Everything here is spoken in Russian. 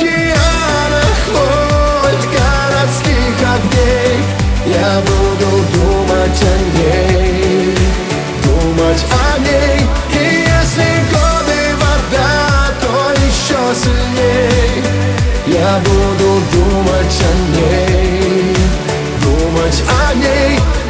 океанах, хоть городских огней, я буду думать о ней, думать о ней. И если годы вода, то еще сильней я буду думать о ней, думать о ней.